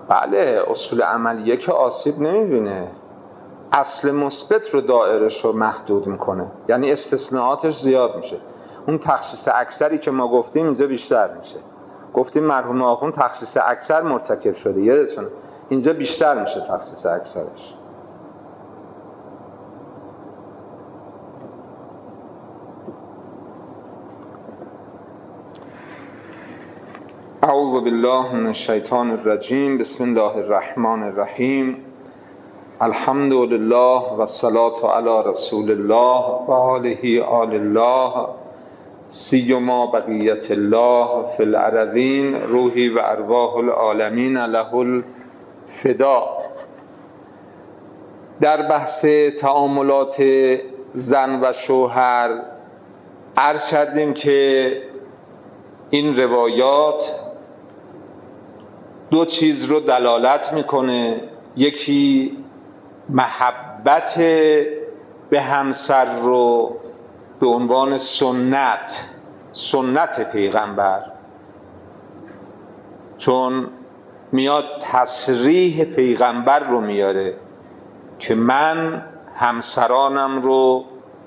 بله، اصول عملیه که آسیب نمیبینه، اصل مثبت رو دایرش رو محدود میکنه، یعنی استثناءاتش زیاد میشه. اون تخصیص اکثری که ما گفتیم اینجا بیشتر میشه. گفتیم مرحوم آخوند تخصیص اکثر مرتکب شده، یادتونه، اینجا بیشتر میشه تخصیص اکثرش. اعوذ بالله من الشیطان الرجیم. بسم الله الرحمن الرحیم. الحمد لله و الصلاة علی رسول الله و آله آل الله سیما بقیت الله فی الارضین روحی و ارواح العالمین له الفدا. در بحث تعاملات زن و شوهر عرض کردیم که این روایات دو چیز رو دلالت میکنه. یکی محبت به همسر رو به عنوان سنت پیغمبر، چون میاد تصریح پیغمبر رو میاره که من همسرانم رو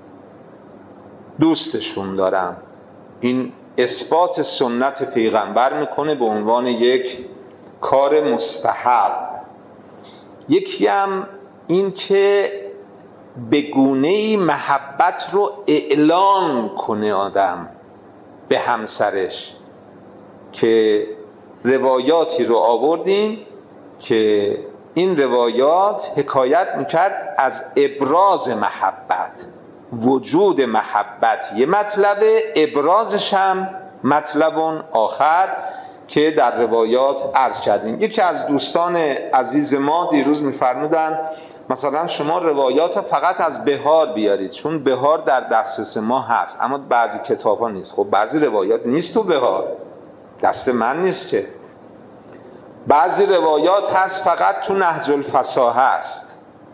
دوستشون دارم. این اثبات سنت پیغمبر میکنه به عنوان یک کار مستحب. یکی هم این که به گونه‌ای محبت رو اعلان کنه آدم به همسرش، که روایاتی رو آوردیم که این روایات حکایت میکرد از ابراز محبت. وجود محبت یه مطلبه، ابرازش هم مطلب آخر که در روایات عرض کردیم. یکی از دوستان عزیز ما دیروز میفرمودن مثلا شما روایات فقط از بهار بیارید، چون بهار در دسترس ما هست اما بعضی کتاب ها نیست. خب بعضی روایات نیست تو بهار، دست من نیست که. بعضی روایات هست فقط تو نهج الفصاحه هست،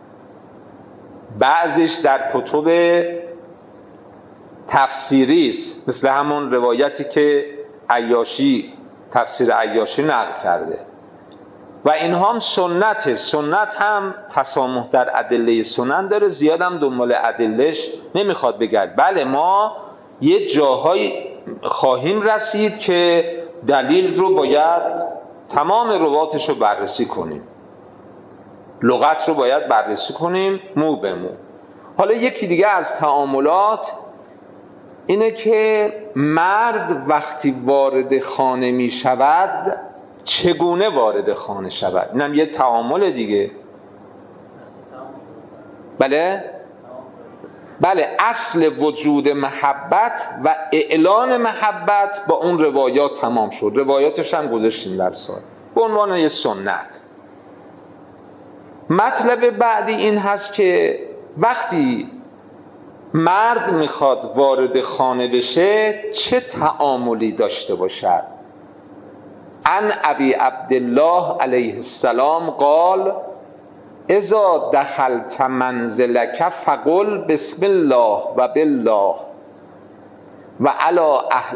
بعضیش در کتب تفسیری است، مثل همون روایتی که عیاشی تفسیر عیاشی نقل کرده. و اینها هم سنته. سنت هم تسامح در ادله سنن داره، زیاد هم دنبال ادلهش نمیخواد بگرد. بله ما یه جاهایی خواهیم رسید که دلیل رو باید تمام رواتش رو بررسی کنیم، لغت رو باید بررسی کنیم مو به مو. حالا یکی دیگه از تعاملات اینه که مرد وقتی وارد خانه می شود چگونه وارد خانه شود. اینم یه تعامل دیگه. بله اصل وجود محبت و اعلان محبت با اون روایات تمام شد. روایاتش هم گذاشتیم در سال به عنوان یه سنت. مطلب بعدی این هست که وقتی مرد میخواد وارد خانه بشه چه تعاملی داشته باشد. عن ابی عبدالله علیه السلام قال اذا دخلت منزلک فقل بسم الله و بالله و علی اهل.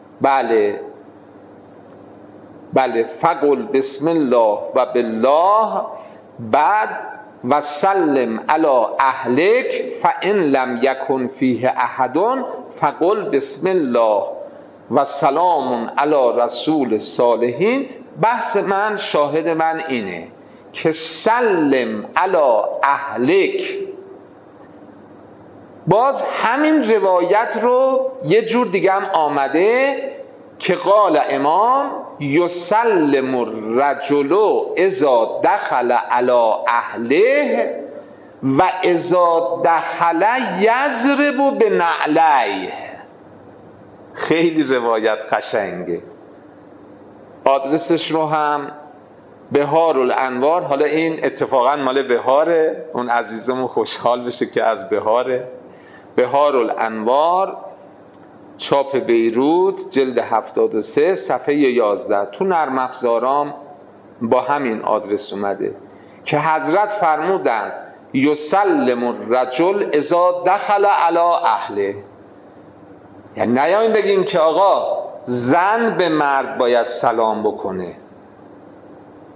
بله فقل بسم الله و بالله، بعد و سلم علی اهلک فان لم یکن فیه احد فقل بسم الله و سلام علی رسول الصالحین. بحث من، شاهد من اینه که سلم علی اهلک. باز همین روایت رو یه جور دیگه هم آمده که قال امام یسلم الرجل اذا دخل علی اهله و اذا دخل یضرب بنعلیه. خیلی روایت قشنگه. آدرسش رو هم بهار الانوار. حالا این اتفاقا مال بهاره، اون عزیزمون خوشحال بشه که از بهاره. بهار الانوار، چاپ بیروت، جلد 73 صفحه 11. تو نرم افزارام با همین آدرس اومده که حضرت فرمودن یسلم الرجل اذا دخل علی اهله. یعنی نیاییم بگیم که آقا زن به مرد باید سلام بکنه.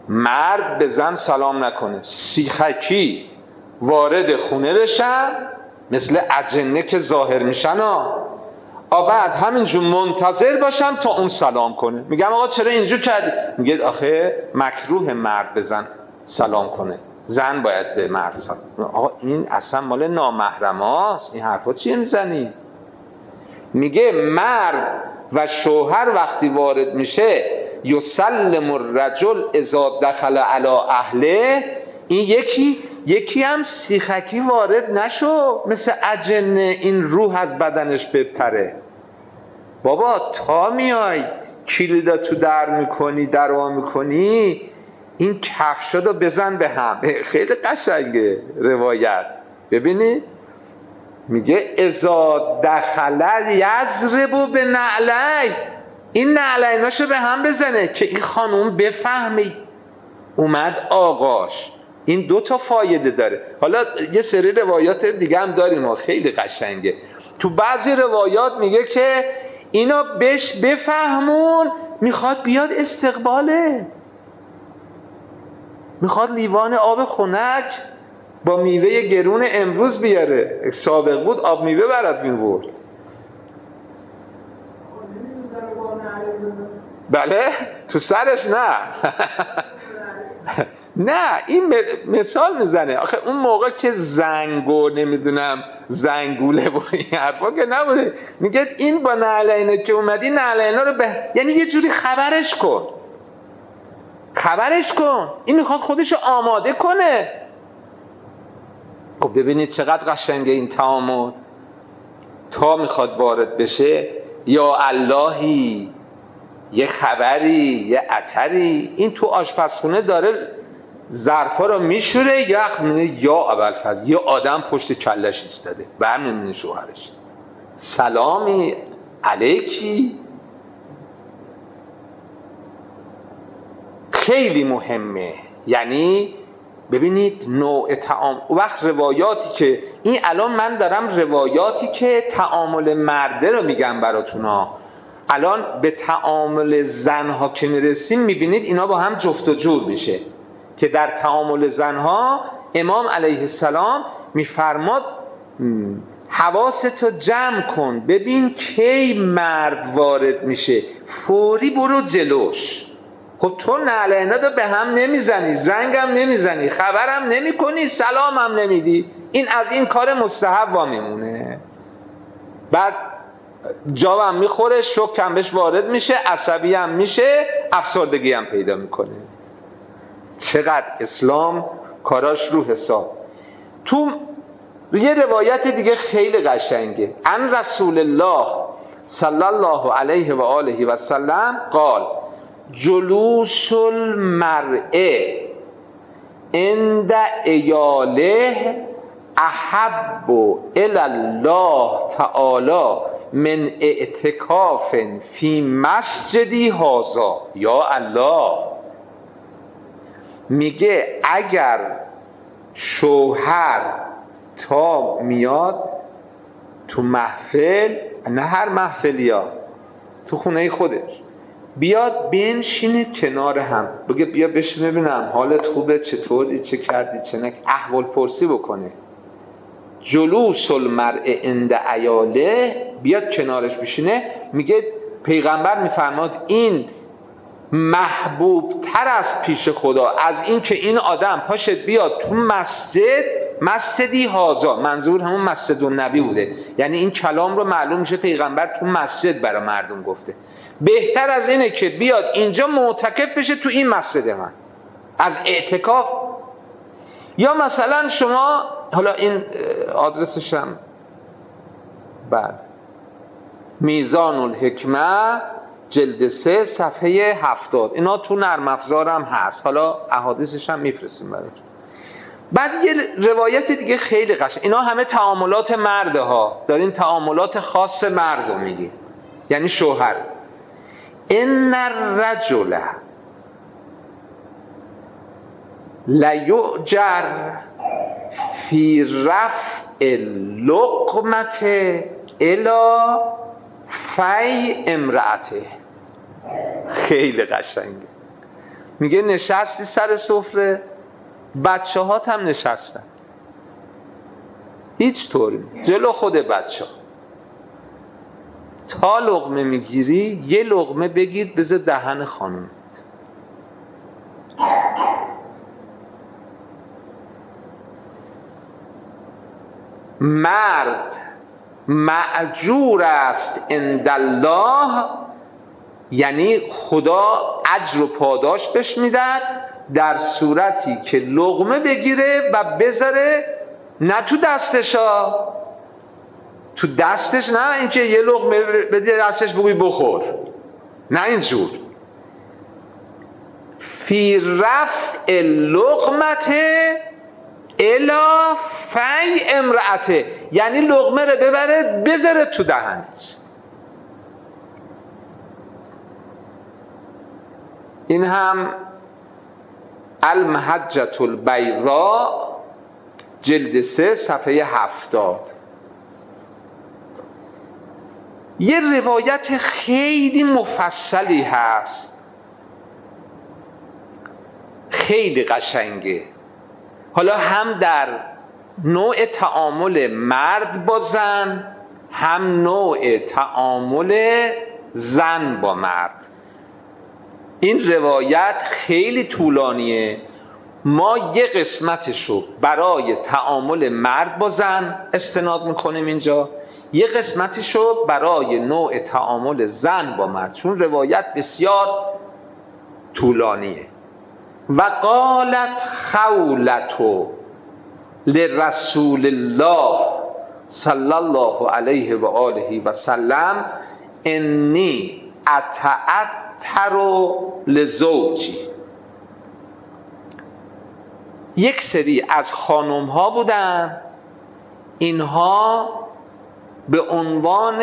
مرد به زن سلام نکنه، سیخکی وارد خونه بشن مثل اجنه که ظاهر میشن بعد همینجور منتظر باشم تا اون سلام کنه. میگم آقا چرا اینجور کردی؟ میگه آخه مکروه مرد به زن سلام کنه، زن باید به مرد سلام. آقا این اصلا مال نامحرم هاست، این حرفا چیه میزنی؟ میگه مرد و شوهر وقتی وارد میشه یسلم الرجل اذا دخل علی اهله، این یکی هم سیخکی وارد نشو مثل اجنه این روح از بدنش بپره. بابا تا میای کلیدا تو در میکنی، دروا میکنی، این کفشادو بزن به هم. خیلی قشنگه روایت. ببینید میگه اذا دخل یضرب به نعلی، این نعلیناشو به هم بزنه که این خانوم بفهمی اومد آقاش. این 2 تا فایده داره. حالا یه سری روایات دیگه هم داریم خیلی قشنگه. تو بعضی روایات میگه که اینا بهش بفهمون میخواد بیاد استقباله، میخواد لیوان آب خنک با میوه گرون امروز بیاره، سابق بود آب میوه برات میورد. بله تو سرش نه نه این مثال میزنه. آخه اون موقع که زنگو نمیدونم زنگوله و این حرفا که نبوده. میگه این با نعلینه که اومدی نعلینا رو یعنی یه جوری خبرش کن، این میخواد خودشو آماده کنه. خب ببینید چقدر قشنگه این تعامل. تا میخواد وارد بشه یا اللهی، یه خبری، یه عطری، این تو آشپزخونه داره ظرفا رو میشوره، یخ میونه یا ابوالفضل، یه آدم پشت کلش ایستاده، برنمی‌بینه شوهرش. سلامی علیکی. خیلی مهمه. یعنی ببینید نوع تعامل. وقت روایاتی که این الان من دارم روایاتی که تعامل مرده رو میگم براتونا. الان به تعامل زنها که میرسیم میبینید اینا با هم جفت و جور میشه که در تعامل زنها امام علیه السلام میفرماد حواستو جمع کن، ببین کی مرد وارد میشه، فوری برو جلوش. خب تو نعلینا رو به هم نمیزنی، زنگم نمیزنی، خبرم نمی کنی، سلامم نمیدی، این از این کار مستحب وا میمونه. بعد جاوم میخوره، شوکم بهش وارد میشه، عصبی هم میشه، افسردگی هم پیدا میکنه. چقدر اسلام کاراش رو حساب. تو یه روایت دیگه خیلی قشنگه. ان رسول الله صلی الله علیه و آله و سلم قال جلوس المرء عند عیاله احب الی الله تعالی من اعتکاف فی مسجدی هذا. یا الله، میگه اگر شوهر تا میاد تو محفل، نه هر محفلی ها، تو خونه خودش بیاد بنشینه کنار هم، بگه بیا بشین ببینم حالت خوبه، چطوری، چه کردی، چه نکردی، احوال پرسی بکنه. جلوس المرء عند عیاله، بیاد کنارش بشینه. میگه پیغمبر میفرماد این محبوب تر از پیش خدا از این که این آدم پاشت بیاد تو مسجدی هازا، منظور همون مسجد النبی بوده، یعنی این کلام رو معلوم میشه پیغمبر تو مسجد برای مردم گفته. بهتر از اینه که بیاد اینجا معتکف بشه تو این مسجد من، از اعتکاف. یا مثلا شما، حالا این آدرسش هم بعد میزان الحکمه جلد 3 صفحه 70، اینا تو نرم افزار هم هست، حالا احادیثش هم میفرستیم براتون. بعد یه روایت دیگه خیلی قشنگ، اینا همه تعاملات مرده ها، دارین تعاملات خاص مرد رو میگی، یعنی شوهر. ان الرجل لیؤجر فی رفع اللقمه الی فی امرأته. خیلی قشنگه. میگه نشستی سر سفره، بچه هات هم نشستن، هیچ طوری جلو خود بچه ها. تا لقمه میگیری یه لقمه بگیر بذار دهن خانم. مرد مأجور است عند الله، یعنی خدا اجر و پاداش بهش میدن در صورتی که لقمه بگیره و بذاره نه تو دستشا، تو دستش نه اینکه یه لقمه بدی دستش بگوی بخور، نه اینجور. فی رفع لقمت الی فی امرأته، یعنی لقمه رو ببره بذاره تو دهنش. این هم المحجة البیضاء جلد 3 صفحه 70. یه روایت خیلی مفصلی هست، خیلی قشنگه. حالا هم در نوع تعامل مرد با زن، هم نوع تعامل زن با مرد. این روایت خیلی طولانیه، ما یه قسمتشو برای تعامل مرد با زن استناد میکنیم اینجا، یه قسمتشو برای نوع تعامل زن با مرد، چون روایت بسیار طولانیه. و قالت خولة لرسول الله صلی الله علیه و آله و سلم انی اتعطر لزوجی. یک سری از خانم ها بودن، اینها به عنوان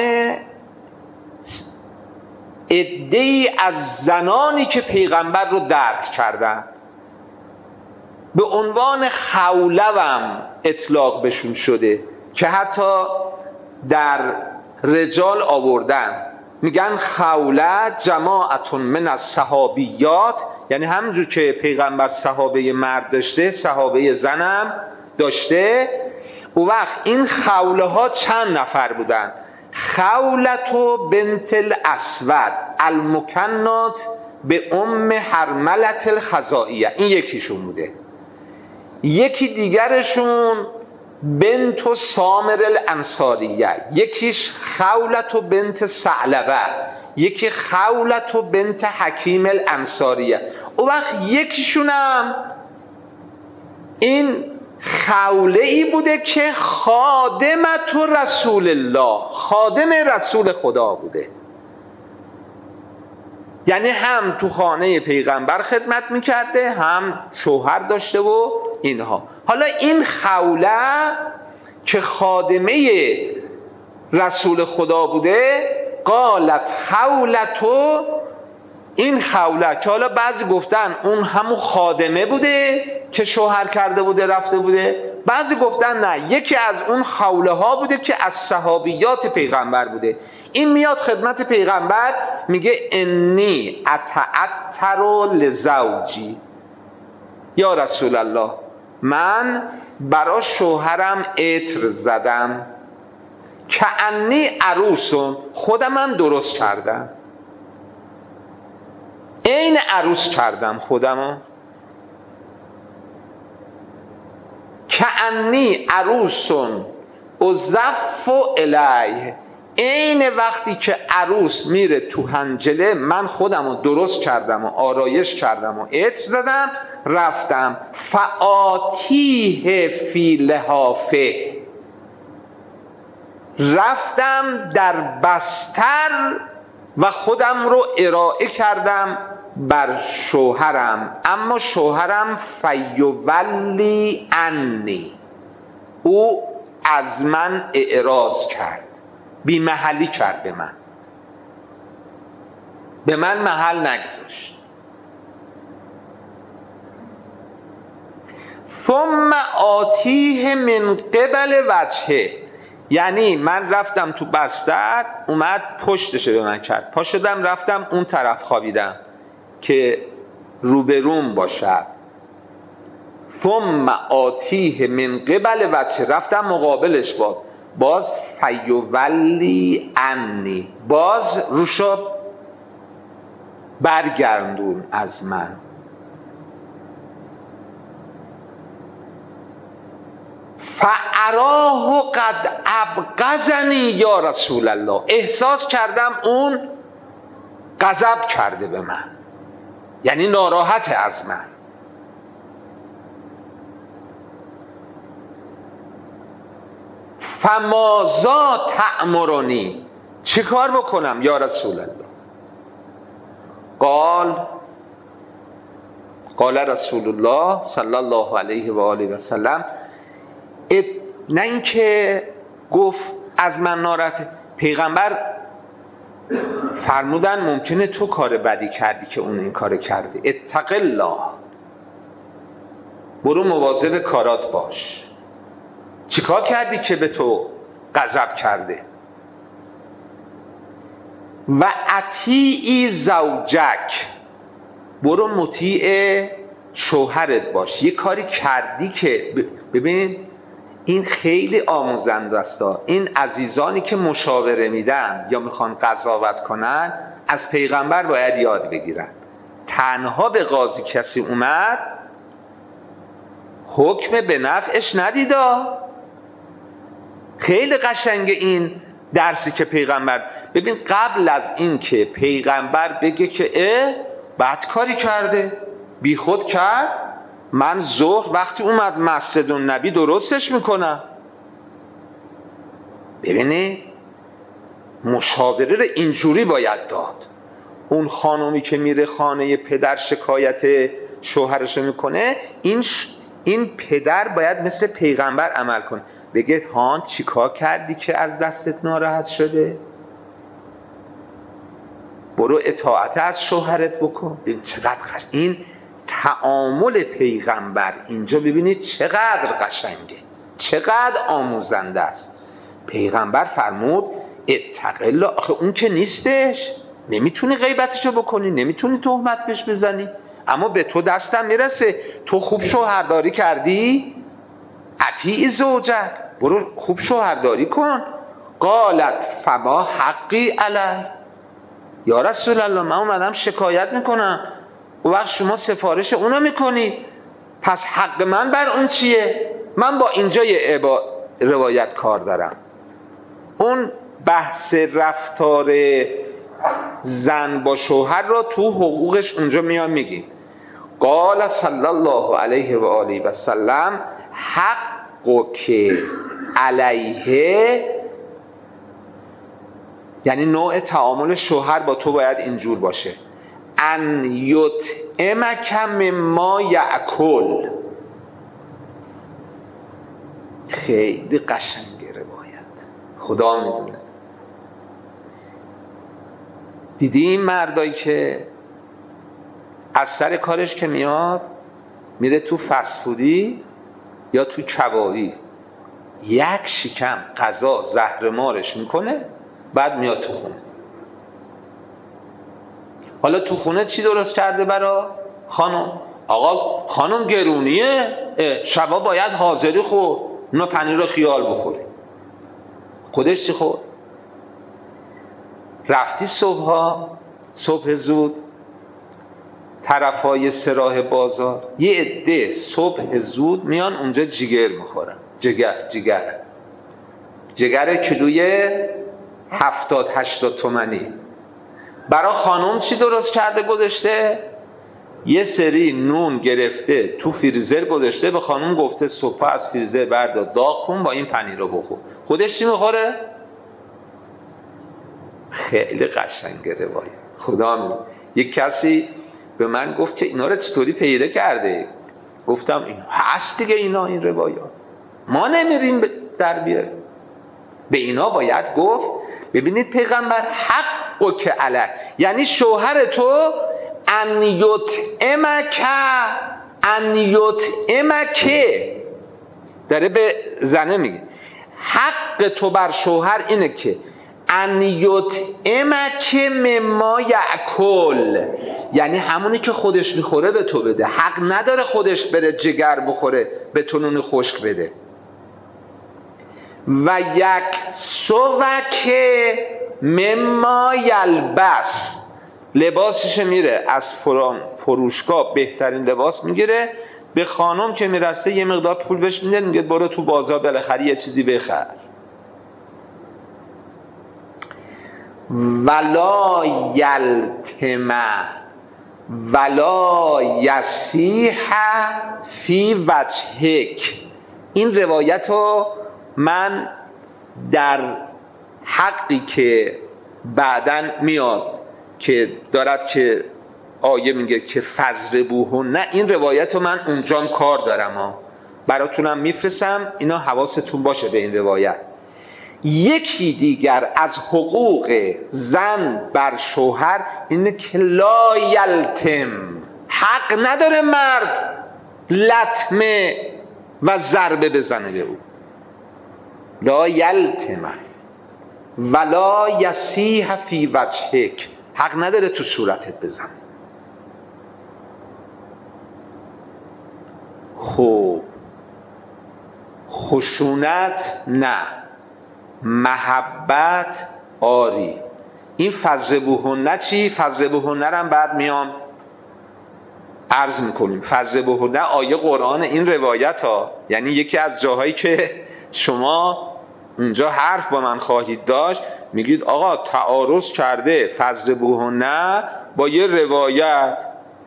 عده‌ای از زنانی که پیغمبر رو درک کردن، به عنوان خولوم اطلاق بهشون شده که حتی در رجال آوردن، میگن خوله جماعتون من الصحابیات، یعنی همونجور که پیغمبر صحابه مرد داشته صحابه زنم داشته. او وقت این خوله ها چند نفر بودن؟ خولة بنت الاسود المکنات به ام حرملة الخزائیه، این یکیشون بوده. یکی دیگرشون بنت سامر الانصاریه، یکیش خولة بنت ثعلبه، یکی خولة بنت حکیم الانصاریه. او وقت یکیشونم این خوله ای بوده که خادمت رسول الله، خادم رسول خدا بوده، یعنی هم تو خانه پیغمبر خدمت میکرده، هم شوهر داشته و اینها. حالا این خوله که خادمه رسول خدا بوده، قالت خولة، این خوله که حالا بعضی گفتن اون همون خادمه بوده که شوهر کرده بوده رفته بوده، بعضی گفتن نه، یکی از اون خوله ها بوده که از صحابیات پیغمبر بوده. این میاد خدمت پیغمبر میگه انی اتعطر لزوجی، یا رسول الله من برای شوهرم عطر زدم، که انی عروسم، خودم هم درست کردم، عین عروس کردم خودمو، که انی عروسم ازف الیه، عین وقتی که عروس میره تو حنجله من خودمو درست کردم و آرایش کردم و عطر زدم رفتم. فآتیه فی لحافه، رفتم در بستر و خودم رو ارائه کردم بر شوهرم، اما شوهرم فیولی عنی، او از من اعراض کرد، بی محلی کرد، به من محل نگذاشت. ثم آتیه من قبل وجهه، یعنی من رفتم تو بستر، اومد پشتشه به من کرد، پا شدم رفتم اون طرف خوابیدم که روبروم باشد، ثم آتیه من قبل وجه، رفتم مقابلش، باز فیولی عنی، باز روشو برگردون از من. فاراه قد ابغضنی یا رسول الله، احساس کردم اون غضب کرده به من، یعنی ناراحت از من. فماذا تأمرنی، چه کار بکنم یا رسول الله؟ قال رسول الله صلی الله علیه و آله و سلم، نه اینکه گفت از من ناراحت، پیغمبر فرمودن ممکنه تو کار بدی کردی که اون این کار کرده، اتق الله، برو مواظب کارات باش. چیکار کردی که به تو غضب کرده؟ و اطیعی زوجک، برو مطیع شوهرت باش. یه کاری کردی که ببین این خیلی آموزنده است. این عزیزانی که مشاوره میدن یا میخوان قضاوت کنن از پیغمبر باید یاد بگیرن. تنها به قاضی کسی اومد حکم به نفعش ندیدا. خیلی قشنگه این درسی که پیغمبر، ببین قبل از این که پیغمبر بگه که بد کاری کرده، بی خود کرد، من ظهر وقتی اومد مسجد النبی درستش میکنم. ببینی مشاوره رو اینجوری باید داد. اون خانومی که میره خانه پدر شکایت شوهرش میکنه، این پدر باید مثل پیغمبر عمل کنه، بگه هان چیکار کردی که از دستت ناراحت شده؟ برو اطاعت از شوهرت بکن. ببین چقدر این تعامل پیغمبر اینجا، ببینید چقدر قشنگه، چقدر آموزنده است. پیغمبر فرمود اتق الله. آخه اون که نیستش، نمیتونی غیبتشو بکنی، نمیتونی تهمت بهش بزنی، اما به تو دستم میرسه. تو خوب شوهرداری کردی، اطیع زوجک، برو خوب شوهرداری کن. قالت فما حقی علی یا رسول الله، من اومدم شکایت میکنم، و وقت شما سفارش اونو میکنی، پس حق من بر اون چیه؟ من با اینجا یه روایت کار دارم. اون بحث رفتار زن با شوهر را تو حقوقش اونجا میان میگیم. قال صلی الله علیه و آله و سلم حقک علیه، یعنی نوع تعامل شوهر با تو باید اینجور باشه. ان یطعمک مما یأکل. خیلی قشنگه روایت، خدا میدونه. دیدی این مردایی که از سر کارش که میاد میره تو فسفودی یا تو کبابی، یک شکم غذا زهرمارش میکنه، بعد میاد تو خونه. حالا تو خونه چی درست کرده برا خانم؟ آقا خانم گرونیه، شبا باید حاضری خورد، اونا پنیر رو خیال بخوری. خودش چی خورد؟ رفتی صبح زود طرفای سراح بازار، یه عده صبح زود میان اونجا جگر میخورن. جگر کیلوی 70-80 تومانی. برای خانم چی درست کرده گذاشته؟ یه سری نون گرفته تو فریزر گذاشته، به خانم گفته صبح از فریزر بردار داغ کن با این پنیر رو بخور. خودش چی میخوره؟ خیلی قشنگه روایت، خدا میدونه. یک کسی به من گفت که اینا رو چطوری پیدا کرده؟ گفتم این هست دیگه، اینا این روایات ما نمیریم در بیاریم، به اینا باید گفت. ببینید پیغمبر حقک علی، یعنی شوهر تو ان یطعمک داره به زنه میگه، حق تو بر شوهر اینه که ان یطعمک مما یأکل، یعنی همونی که خودش میخوره به تو بده. حق نداره خودش بره جگر بخوره به تو نون خشک بده. و یکسوک مما یلبس، لباسش میره از فروشگاه بهترین لباس میگیره، به خانم که میرسه یه مقدار پول بهش میده، میگه برو تو بازار بالاخره یه چیزی بخر. ولا یلتمه ولا یسیح فی وجهک. این روایت رو من در حقی که بعدن میاد که دارد که آیه میگه که فضربوهن، نه این روایت رو من اونجام کار دارم براتونم میفرستم، اینا حواستون باشه به این روایت. یکی دیگر از حقوق زن بر شوهر اینه که لا یلتم، حق نداره مرد لطمه و ضربه بزنه به او. لا یلتم ولا یسیح فی وجهک، حق نداره تو صورتت بزن. خب خشونت نه، محبت آری. این فضربوهن چی؟ فضربوهن هم بعد میام عرض میکنیم. فضربوهن آیه قرآن، این روایت ها، یعنی یکی از جاهایی که شما اونجا حرف با من خواهید داشت، میگید آقا تعارض کرده فضربوهن با یه روایت،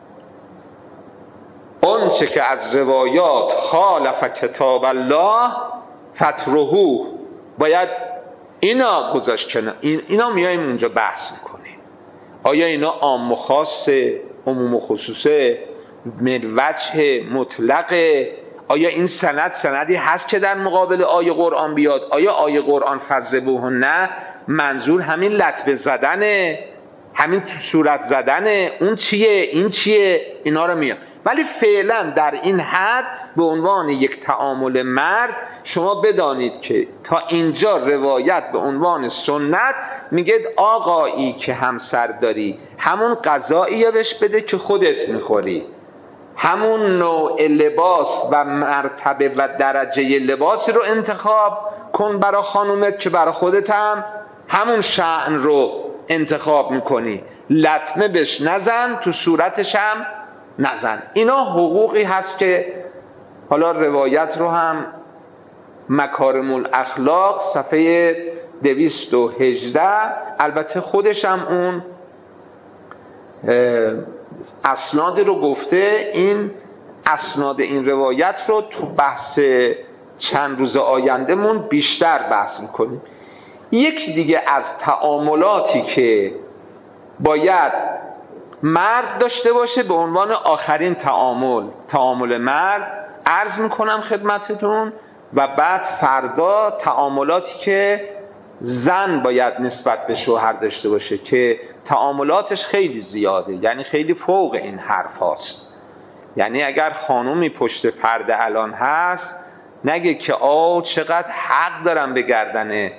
اون چه که از روایات خالف کتاب الله فترهوه، باید اینا گذاشت کنه. اینا میایم اونجا بحث میکنیم آیا اینا عام و خاصه، عموم و خصوصه، من وجه مطلقه، آیا این سندی هست که در مقابل آیه قرآن بیاد، آیا آیه قرآن فضربوهن منظور همین لطمه زدنه، همین تو صورت زدنه، اون چیه این چیه، اینا رو میاد. ولی فعلا در این حد به عنوان یک تعامل مرد شما بدانید که تا اینجا روایت به عنوان سنت میگه آقایی که همسر داری همون غذایی بهش بده که خودت میخوری، همون نوع لباس و مرتبه و درجه لباسی رو انتخاب کن برای خانومت که برای خودت هم همون شأن رو انتخاب میکنی. لطمه بهش نزن، تو صورتش هم نزن. اینا حقوقی هست که حالا روایت رو هم مکارم الاخلاق صفحه 218، البته خودش هم اون اسناد رو گفته. این اسناد این روایت رو تو بحث چند روز آیندهمون بیشتر بحث میکنیم. یک دیگه از تعاملاتی که باید مرد داشته باشه به عنوان آخرین تعامل مرد عرض میکنم خدمتتون، و بعد فردا تعاملاتی که زن باید نسبت به شوهر داشته باشه که تعاملاتش خیلی زیاده، یعنی خیلی فوق این حرف هاست. یعنی اگر خانومی پشت پرده الان هست نگه که چقدر حق دارم به گردن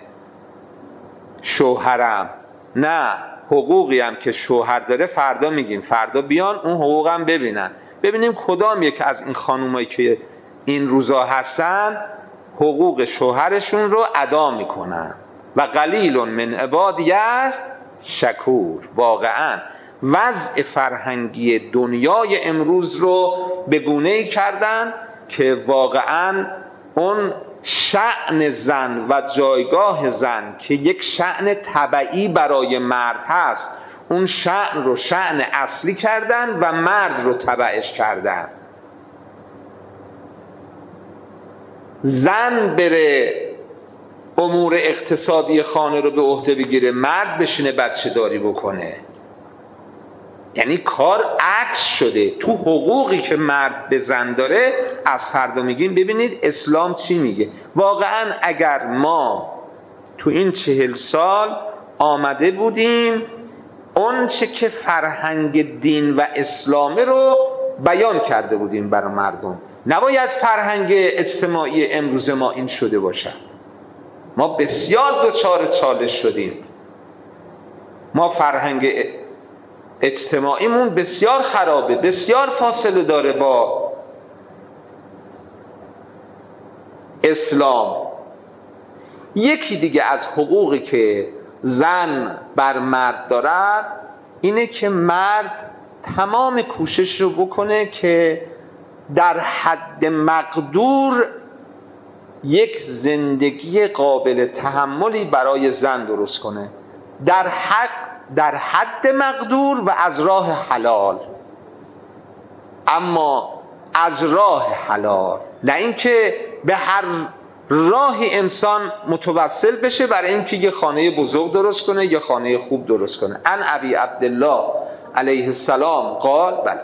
شوهرم، نه، حقوقی هم که شوهر داره فردا میگیم، فردا بیان اون حقوقم ببینیم کدام یک از این خانومایی که این روزا هستن حقوق شوهرشون رو ادا میکنن. و قلیل من عبادی شکور. واقعا وضع فرهنگی دنیای امروز رو به گونه‌ای کردن که واقعا اون شأن زن و جایگاه زن که یک شأن تبعی برای مرد هست، اون شأن رو شأن اصلی کردن و مرد رو تبعش کردن. زن بره امور اقتصادی خانه رو به عهده بگیره، مرد بشینه بچه داری بکنه. یعنی کار عکس شده. تو حقوقی که مرد به زن داره از فردا میگیم ببینید اسلام چی میگه. واقعا اگر ما تو این 40 سال آمده بودیم اون چه که فرهنگ دین و اسلامه رو بیان کرده بودیم برای مردم، نباید فرهنگ اجتماعی امروز ما این شده باشه. ما بسیار دچار چالش شدیم ما فرهنگ اجتماعیمون بسیار خرابه، بسیار فاصله داره با اسلام. یکی دیگه از حقوقی که زن بر مرد دارد اینه که مرد تمام کوشش رو بکنه که در حد مقدور یک زندگی قابل تحملی برای زن درست کنه، در حد مقدور و از راه حلال. اما از راه حلال، نه اینکه به هر راهی انسان متوسل بشه برای اینکه یه خانه بزرگ درست کنه یا خانه خوب درست کنه. ان ابی عبدالله علیه السلام قال، بله،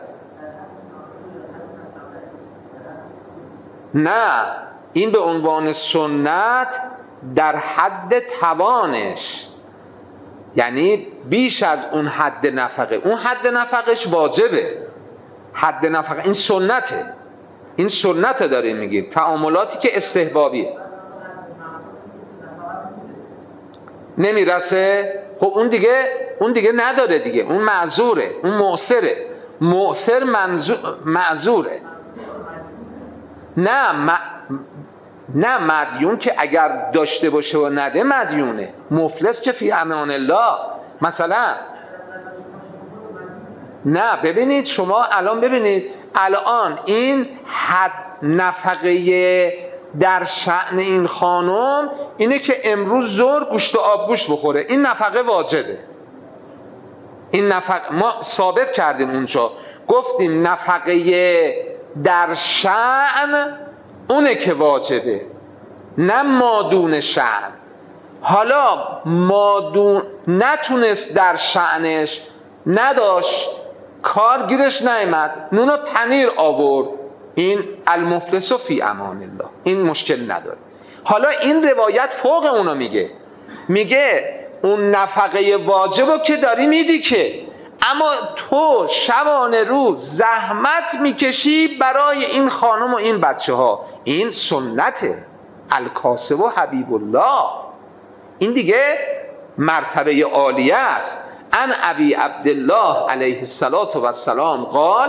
نه، این به عنوان سنت در حد توانش، یعنی بیش از اون حد نفقه. اون حد نفقش واجبه، حد نفقه این سنته، این سنت داره میگیم، تعاملاتی که استحبابیه نمیرسه. خب اون دیگه نداره دیگه، اون معذوره، اون معسره. معسر معذوره. نه مدیون که اگر داشته باشه و نده مدیونه. مفلس که فی امان الله. مثلا نه، ببینید شما الان ببینید الان این حد نفقه در شأن این خانم اینه که امروز ظهر گوشت و آبگوشت بخوره، این نفقه واجبه. این نفقه ما ثابت کردیم اونجا، گفتیم نفقه در شأن اونه که واجبه، نه مادون شأن. حالا مادون نتونست در شأنش، نداشت، کارگیرش نیامد، نون و پنیر آورد، این المفلس فی امان الله، این مشکل نداره. حالا این روایت فوق اونو میگه اون نفقه واجبو که داری میدی که، اما تو شبانه روز زحمت میکشی برای این خانم و این بچه ها. این سنته، الکاسب و حبیب الله، این دیگه مرتبه عالیه است. ان ابی عبدالله علیه السلام قال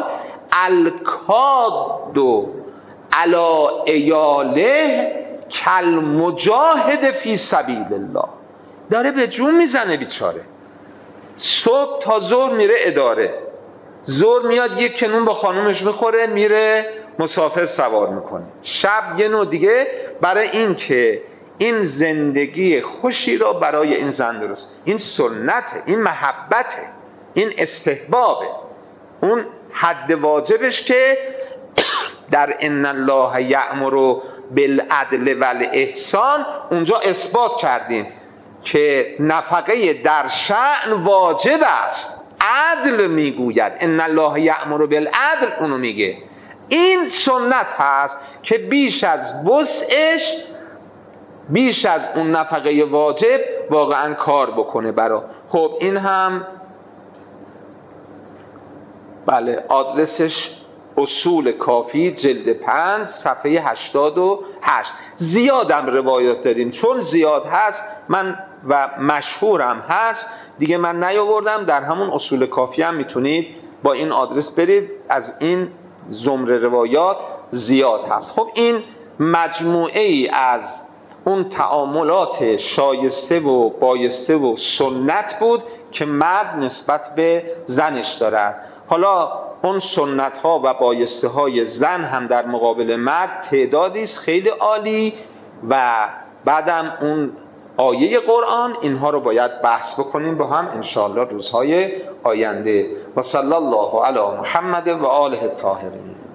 الکاد علی عیاله کالمجاهد فی سبیل الله. داره به جون میزنه بیچاره، صبح تا ظهر میره اداره، ظهر میاد یک کنون با خانومش میخوره میره مسافر سوار میکنه، شب یه نوع دیگه، برای این که این زندگی خوشی را برای این زن درست. این سنته، این محبته، این استحبابه. اون حد واجبش که در ان الله یأمر بالعدل والاحسان اونجا اثبات کردیم که نفقه در شأن واجب است. عدل میگوید، ان الله یأمر بالعدل، اونو میگه. این سنت هست که بیش از وسعش، بیش از اون نفقه واجب واقعا کار بکنه برا. خب این هم بله، آدرسش اصول کافی جلد 5 صفحه 88. زیادم روایات داریم، چون زیاد هست من و مشهورم هست دیگه من نیاوردم. در همون اصول کافی هم میتونید با این آدرس برید، از این زمره روایات زیاد هست. خب این مجموعه ای از اون تعاملات شایسته و بایسته و سنت بود که مرد نسبت به زنش دارد. حالا اون سنت ها و بایسته های زن هم در مقابل مرد تعدادی است خیلی عالی، و بعدم اون آیه قرآن، اینها رو باید بحث بکنیم با هم انشاءالله روزهای آینده. و صلی الله علی محمد و آله الطاهرین.